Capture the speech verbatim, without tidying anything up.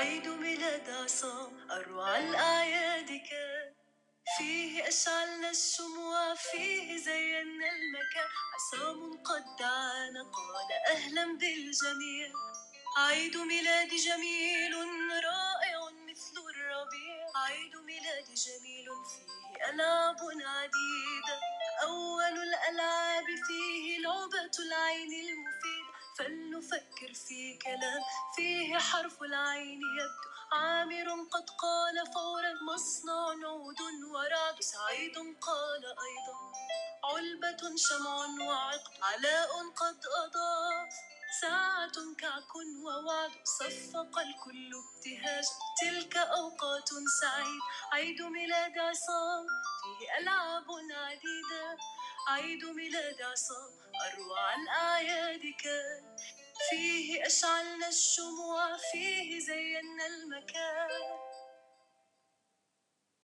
عيد ميلاد عصام أروع الأعياد كان، فيه أشعلنا الشموع، فيه زينا المكان. عصام قد دعانا قال أهلا بالجميع. عيد ميلاد جميل رائع مثل الربيع، عيد ميلاد جميل فيه ألعاب عديدة. أول الألعاب فيه لعبة العين المفيدة، فلنفكر في كلام فيه حرف العين يبدو. عامر قد قال فورا مصنع عود ورعد، سعيد قال أيضا علبة شمع وعقد. علاء قد أضاف ساعة كعك ووعد، صفق الكل ابتهاج تلك أوقات سعيد. عيد ميلاد عصام فيه ألعاب عديدة، عيد ميلاد عصام أروع الأعياد كان، فيه أشعلنا الشموع، فيه زينا المكان.